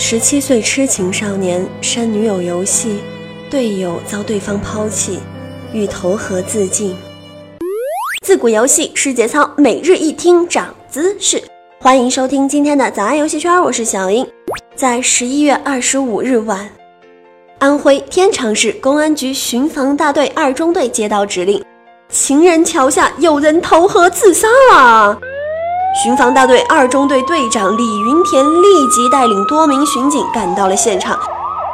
17岁痴情少年删女友游戏，队友遭对方抛弃，欲投河自尽。自古游戏是节操，每日一听长姿势。欢迎收听今天的早安游戏圈，我是小英。在11月25日晚，安徽天长市公安局巡防大队2中队接到指令，情人桥下有人投河自杀了。巡防大队2中队队长李云田立即带领多名巡警赶到了现场。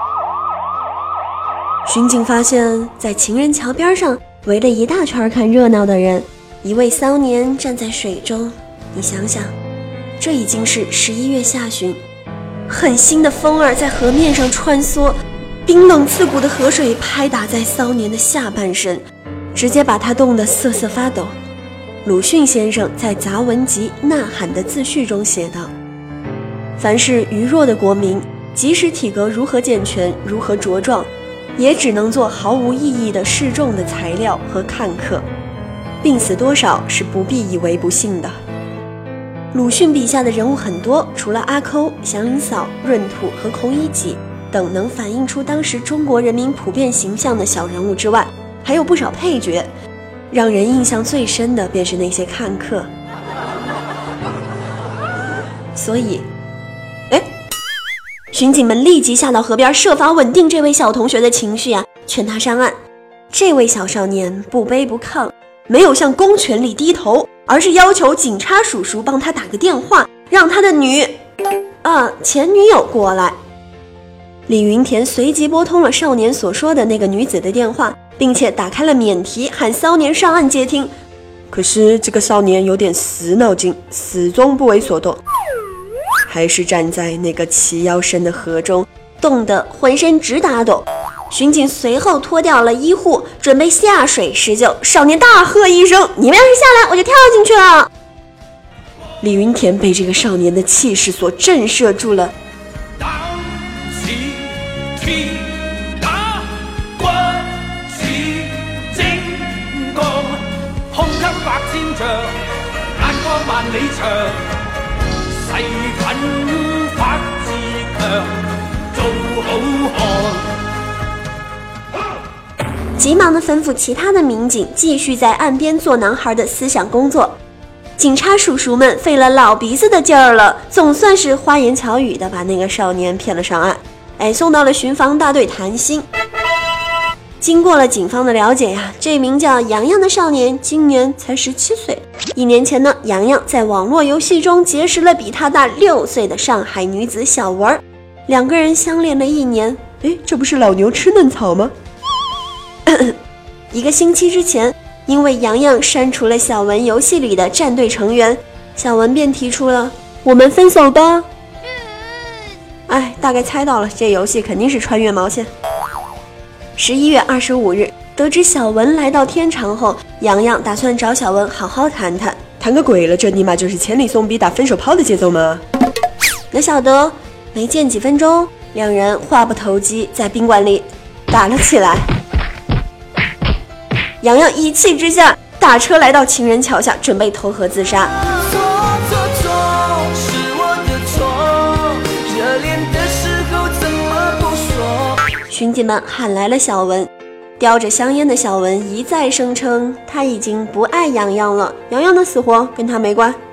巡警发现，在情人桥边上围了一大圈看热闹的人，一位骚年站在水中。你想想，这已经是11月下旬，狠心的风儿在河面上穿梭，冰冷刺骨的河水拍打在骚年的下半身，直接把他冻得瑟瑟发抖。鲁迅先生在杂文集《呐喊》的自序中写道：凡是愚弱的国民，即使体格如何健全，如何茁壮，也只能做毫无意义的示众的材料和看客，病死多少是不必以为不幸的。鲁迅笔下的人物很多，除了阿抠、祥林嫂、闰土和孔乙己等能反映出当时中国人民普遍形象的小人物之外，还有不少配角，让人印象最深的便是那些看客。所以巡警们立即下到河边，设法稳定这位小同学的情绪劝他上岸。这位小少年不卑不亢，没有向公权力低头，而是要求警察叔叔帮他打个电话，让他的前女友过来。李云田随即拨通了少年所说的那个女子的电话，并且打开了免提，喊骚年上岸接听。可是这个少年有点死脑筋，始终不为所动，还是站在那个齐腰深的河中，冻得浑身直打抖。巡警随后脱掉了衣护，准备下水施救。少年大喝一声：“你们要是下来，我就跳进去了！”李云田被这个少年的气势所震慑住了。万里長，誓奮發自強，做好漢。急忙地吩咐其他的民警繼續在岸邊做男孩的思想工作。警察叔叔們費了老鼻子的勁兒了，總算是花言巧語的把那個少年騙了上岸，送到了巡防大隊談心。經過了警方的了解這名叫洋洋的少年今年才17歲。1年前呢，洋洋在網絡遊戲中結識了比他大6歲的上海女子小文，2個人相戀了1年。這不是老牛吃嫩草嗎？1個星期之前，因為洋洋刪除了小文遊戲裡的戰隊成員，小文便提出了我們分手吧。大概猜到了，這遊戲肯定是穿越毛線。11月25日，得知小文來到天長後，洋洋打算找小文好好談談。談個鬼了，這尼瑪就是千里送逼打分手炮的節奏嗎？哪曉得沒見幾分鐘，2人話不投機，在賓館裡打了起來。洋洋一氣之下打車來到情人橋下，準備投河自殺。巡警們喊來了小文，叼着香煙的小文一再聲稱他已經不愛洋洋了，洋洋的死活跟他沒關。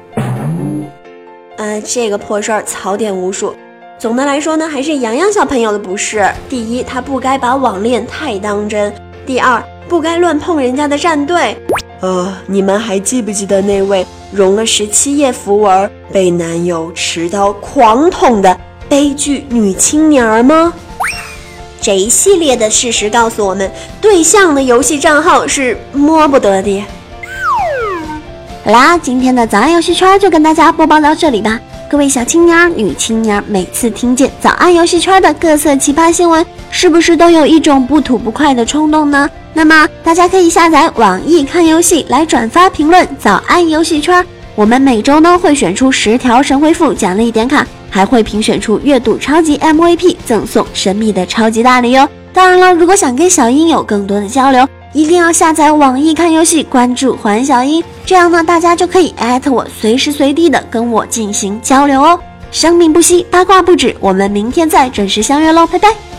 這個破事兒槽點無數。總的來說呢，還是洋洋小朋友的不是。第一，他不該把網戀太當真；第二，不該亂碰人家的戰隊。你們還記不記得那位融了17夜符文，被男友持刀狂捅的悲劇女青年嗎？這一系列的事實告訴我們，對象的遊戲賬號是摸不得的。好啦，今天的早安遊戲圈就跟大家播報到這裡吧。各位小青年、女青年，每次聽見早安遊戲圈的各色奇葩新聞，是不是都有一種不吐不快的衝動呢？那麼大家可以下載網易看遊戲來轉發評論早安遊戲圈。我們每周呢會選出10條神回復獎勵點卡，還會評選出月度超級 MVP， 贈送神秘的超級大禮哦。當然了，如果想跟小英有更多的交流，一定要下載網易看遊戲，關注環小英，這樣呢大家就可以艾特我，隨時隨地的跟我進行交流哦。 生命不息，八卦不止，我们明天再准时相约喽，拜拜。